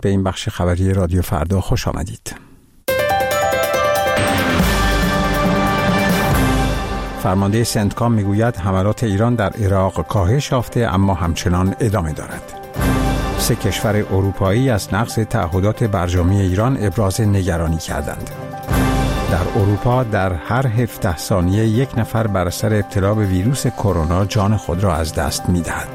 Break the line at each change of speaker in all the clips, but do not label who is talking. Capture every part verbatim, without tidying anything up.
به این بخش خبری رادیو فردا خوش آمدید. فرمانده سنتکام میگوید حملات ایران در عراق کاهش یافته اما همچنان ادامه دارد. سه کشور اروپایی از نقض تعهدات برجامی ایران ابراز نگرانی کردند. در اروپا در هر هفده ثانیه یک نفر بر اثر ابتلا به ویروس کرونا جان خود را از دست می‌دهد.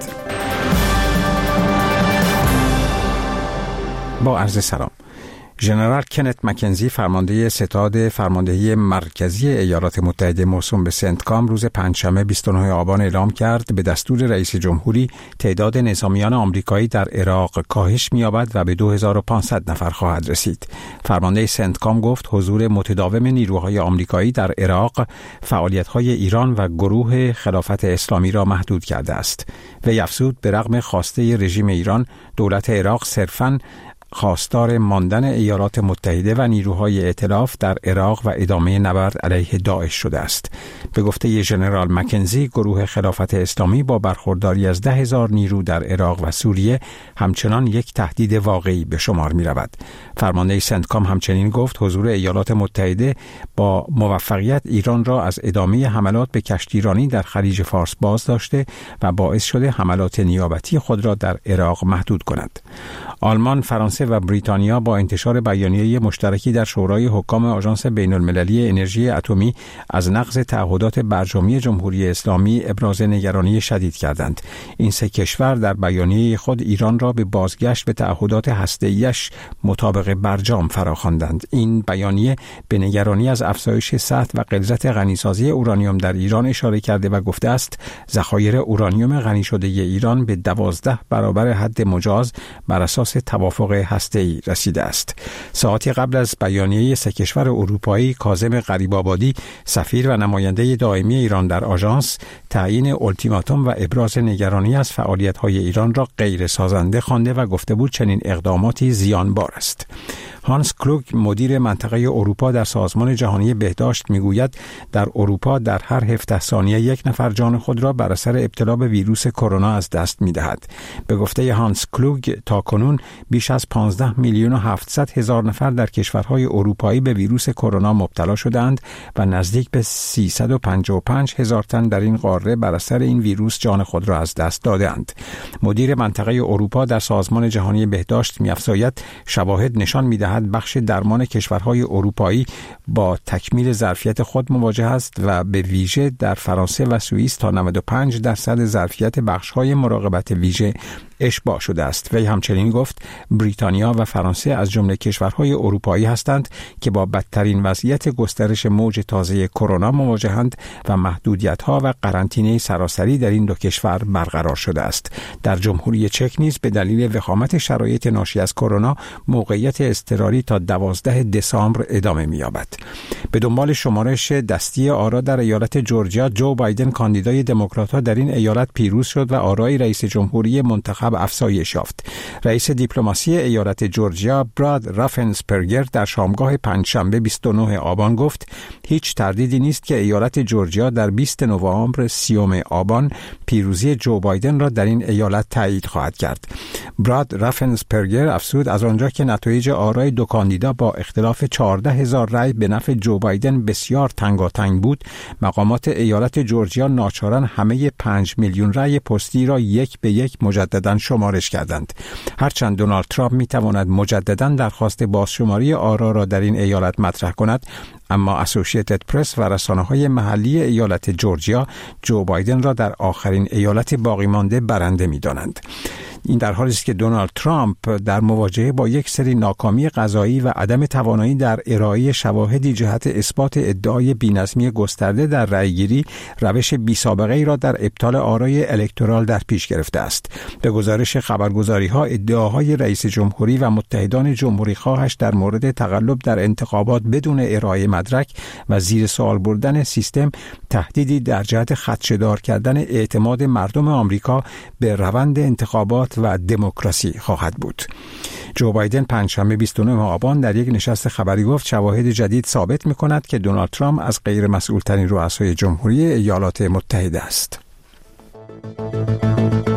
با عرض سلام. ژنرال کنت مکنزی فرمانده ستاد فرماندهی مرکزی ایالات متحده موسوم به سنتکام روز پنجشنبه بیست و نهم آبان اعلام کرد به دستور رئیس جمهوری تعداد نظامیان آمریکایی در عراق کاهش می‌یابد و به دو هزار و پانصد نفر خواهد رسید. فرمانده سنتکام گفت حضور متداوم نیروهای آمریکایی در عراق فعالیت‌های ایران و گروه خلافت اسلامی را محدود کرده است. وی افزود به رغم خواسته رژیم ایران، دولت عراق صرفاً خواستار ماندن ایالات متحده و نیروهای ائتلاف در عراق و ادامه نبرد علیه داعش شده است. به گفته ژنرال مکنزی، گروه خلافت اسلامی با برخورداری از ده هزار نیرو در عراق و سوریه همچنان یک تهدید واقعی به شمار می رود. فرمانده سنتکام همچنین گفت حضور ایالات متحده با موفقیت ایران را از ادامه حملات به کشتیرانی در خلیج فارس باز داشته و باعث شده حملات نیابتی خود را در عراق محدود کند. آلمان، فرانسه و بریتانیا با انتشار بیانیه مشترکی در شورای حکام آژانس بین‌المللی انرژی اتمی از نقض تعهدات برجامی جمهوری اسلامی ابراز نگرانی شدید کردند. این سه کشور در بیانیه خود ایران را به بازگشت به تعهدات هسته‌ایش مطابق برجام فراخواندند. این بیانیه به نگرانی از افزایش سطح و غلظت غنیسازی اورانیوم در ایران اشاره کرده و گفته است ذخایر اورانیوم غنی شده ایران به دوازده برابر حد مجاز بر اساس توافق هسته‌ای رسیده است. ساعتی قبل از بیانیه سه کشور اروپایی، کاظم غریب‌آبادی، سفیر و نماینده دائمی ایران در آژانس، تعیین اولتیماتوم و ابراز نگرانی از فعالیت‌های ایران را غیر سازنده خوانده و گفته بود چنین اقداماتی زیانبار است. هانس کلوگ، مدیر منطقه اروپا در سازمان جهانی بهداشت، میگوید در اروپا در هر هفده ثانیه یک نفر جان خود را بر اثر ابتلا به ویروس کرونا از دست می‌دهد. به گفته هانس کلوگ تاکنون بیش از پانزده میلیون و هفتصد هزار نفر در کشورهای اروپایی به ویروس کرونا مبتلا شدند و نزدیک به سیصد و پنجاه و پنج هزار تن در این قاره بر اثر این ویروس جان خود را از دست دادند. مدیر منطقه اروپا در سازمان جهانی بهداشت می‌افزاید شواهد نشان می‌دهد بخش درمان کشورهای اروپایی با تکمیل ظرفیت خود مواجه است و به ویژه در فرانسه و سوئیس تا نود و پنج درصد ظرفیت بخش‌های مراقبت ویژه اشباع شده است. وی همچنین گفت بریتانیا و فرانسه از جمله کشورهای اروپایی هستند که با بدترین وضعیت گسترش موج تازه کرونا مواجهند و محدودیت‌ها و قرنطینه سراسری در این دو کشور برقرار شده است. در جمهوری چک نیز به دلیل وخامت شرایط ناشی از کرونا موقعیت اضطراری تا دوازده دسامبر ادامه می‌یابد. به دنبال شمارش دستی آرا در ایالت جورجیا، جو بایدن کاندیدای دموکرات‌ها در این ایالت پیروز شد و آرای رئیس جمهوری منتخب افزایش یافت. رئیس دیپلماسی ایالت جورجیا براد رافنسپرگر در شامگاه پنجشنبه بیست و نهم آبان گفت هیچ تردیدی نیست که ایالت جورجیا در بیست نوامبر سیوم آبان پیروزی جو بایدن را در این ایالت تایید خواهد کرد. براد رافنسپرگر افزود از آنجا که نتایج آرای دو کاندیدا با اختلاف چهارده هزار رأی به نفع جو بایدن بسیار تنگاتنگ بود، مقامات ایالت جورجیا ناچارن همه پنج میلیون رأی پستی را یک به یک مجدداً شمارش کردند. هرچند دونالد ترامپ میتواند مجدداً درخواست بازشماری آرا را در این ایالت مطرح کند، اما اسوسییتد پرس و رسانه‌های محلی ایالت جورجیا جو بایدن را در آخرین ایالت باقی مانده برنده می‌دانند. این در حالی است که دونالد ترامپ در مواجهه با یک سری ناکامی قضایی و عدم توانایی در ارائه شواهدی جهت اثبات ادعای بی‌نظمی گسترده در رأیگیری روش بی‌سابقه‌ای را در ابطال آرای الکترال در پیش گرفته است. به گزارش خبرگزاری‌ها ادعاهای رئیس جمهوری و متحدان جمهوری‌خواهش در مورد تقلب در انتخابات بدون ارائه مدرک و زیر سوال بردن سیستم تهدیدی در جهت خدشه‌دار کردن اعتماد مردم آمریکا به روند انتخابات و دموکراسی خواهد بود. جو بایدن پنجشنبه بیست و نهم آبان در یک نشست خبری گفت شواهد جدید ثابت می‌کند که دونالد ترامپ از غیر مسئول‌ترین رؤسای جمهوری ایالات متحده است.